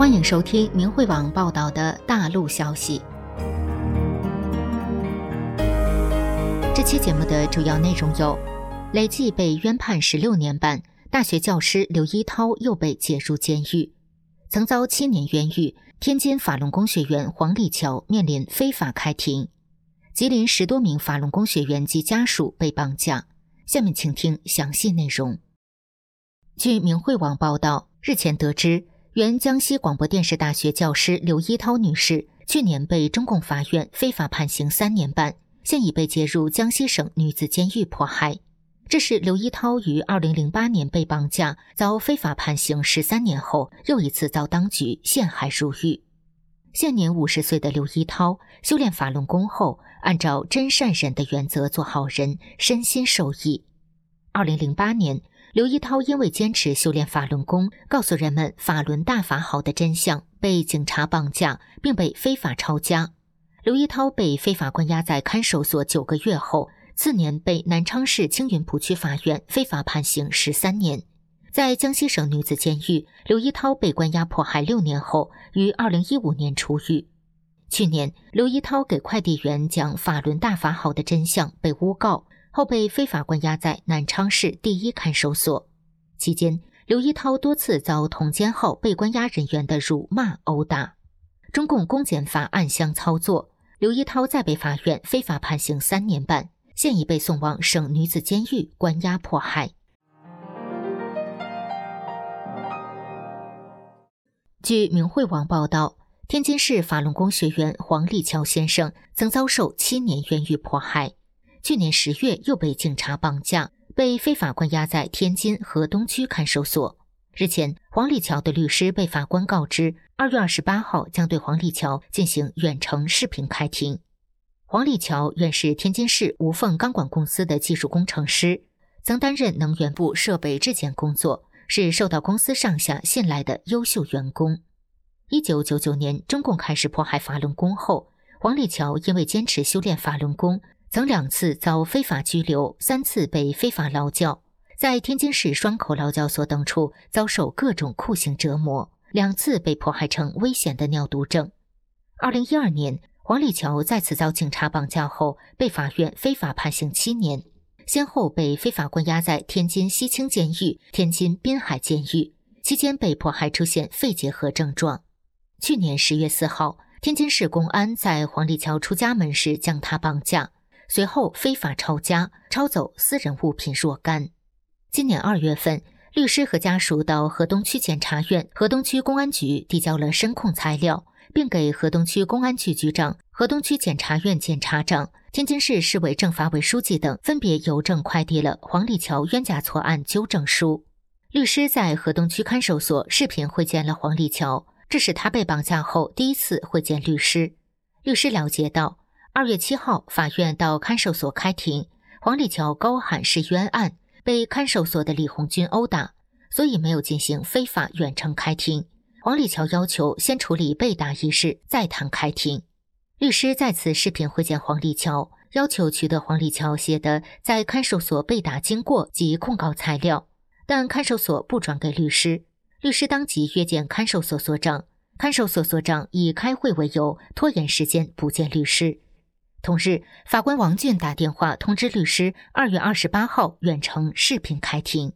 欢迎收听明慧网报道的大陆消息。这期节目的主要内容有：累计被冤判16年半，大学教师刘一涛又被解入监狱；曾遭7年冤狱，天津法轮功学员黄立桥面临非法开庭；吉林10多名法轮功学员及家属被绑架。下面请听详细内容。据明慧网报道，日前得知，原江西广播电视大学教师刘一涛女士去年被中共法院非法判刑3年半，现已被接入江西省女子监狱迫害。这是刘一涛于2008年被绑架，遭非法判刑13年后，又一次遭当局陷害入狱。现年50岁的刘一涛修炼法轮功后，按照真善忍的原则做好人，身心受益。2008年，刘一涛因为坚持修炼法轮功，告诉人们法轮大法好的真相，被警察绑架，并被非法抄家。刘一涛被非法关押在看守所9个月后，次年被南昌市青云浦区法院非法判刑13年。在江西省女子监狱，刘一涛被关押迫害6年后，于2015年出狱。去年，刘一涛给快递员讲法轮大法好的真相被诬告，后被非法关押在南昌市第1看守所。期间，刘一涛多次遭同监后被关押人员的辱骂殴打。中共公检法暗箱操作，刘一涛再被法院非法判刑3年半，现已被送往省女子监狱关押迫害。据明慧网报道，天津市法轮功学员黄立桥先生曾遭受7年冤狱迫害，去年10月又被警察绑架，被非法关押在天津河东区看守所。日前，黄立桥的律师被法官告知，2月28号将对黄立桥进行远程视频开庭。黄立桥原是天津市无缝钢管公司的技术工程师，曾担任能源部设备质检工作，是受到公司上下信赖的优秀员工。1999年，中共开始迫害法轮功后，黄立桥因为坚持修炼法轮功，曾2次遭非法拘留，3次被非法劳教，在天津市双口劳教所等处遭受各种酷刑折磨，2次被迫害成危险的尿毒症。2012年，黄立桥再次遭警察绑架后，被法院非法判刑7年，先后被非法关押在天津西青监狱、天津滨海监狱，期间被迫害出现肺结核症状。去年10月4号，天津市公安在黄立桥出家门时将他绑架，随后非法抄家，抄走私人物品若干。今年2月份，律师和家属到河东区检察院、河东区公安局递交了声控材料，并给河东区公安局局长、河东区检察院检察长、天津市市委政法委书记等分别邮政快递了黄立桥冤假错案纠正书。律师在河东区看守所视频会见了黄立桥，这是他被绑架后第一次会见律师。律师了解到，2月7号法院到看守所开庭，黄立桥高喊是冤案，被看守所的李红军殴打，所以没有进行非法远程开庭。黄立桥要求先处理被打一事，再谈开庭。律师再次视频会见黄立桥，要求取得黄立桥写的在看守所被打经过及控告材料，但看守所不转给律师。律师当即约见看守所所长，看守所所长以开会为由拖延时间不见律师。同日，法官王俊打电话通知律师2月28号远程视频开庭。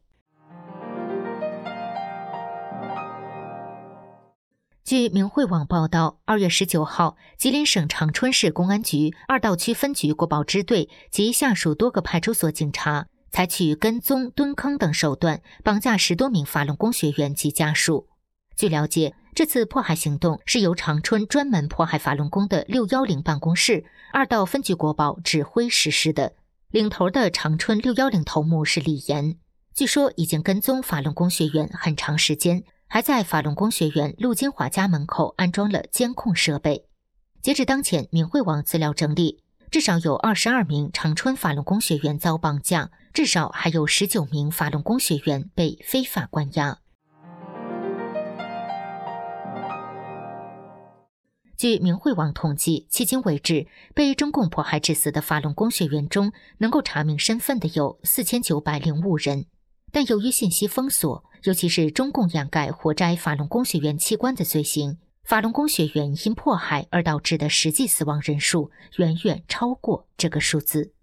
据明慧网报道，2月19号，吉林省长春市公安局2道区分局国保支队及下属多个派出所警察采取跟踪、蹲坑等手段，绑架10多名法轮功学员及家属。据了解，这次迫害行动是由长春专门迫害法轮功的610办公室2道分局国保指挥实施的，领头的长春610头目是李岩，据说已经跟踪法轮功学员很长时间，还在法轮功学员陆金华家门口安装了监控设备。截至当前明慧网资料整理，至少有22名长春法轮功学员遭绑架，至少还有19名法轮功学员被非法关押。据明慧网统计，迄今为止，被中共迫害致死的法轮功学员中，能够查明身份的有4905人。 但由于信息封锁，尤其是中共掩盖活摘法轮功学员器官的罪行，法轮功学员因迫害而导致的实际死亡人数远远超过这个数字。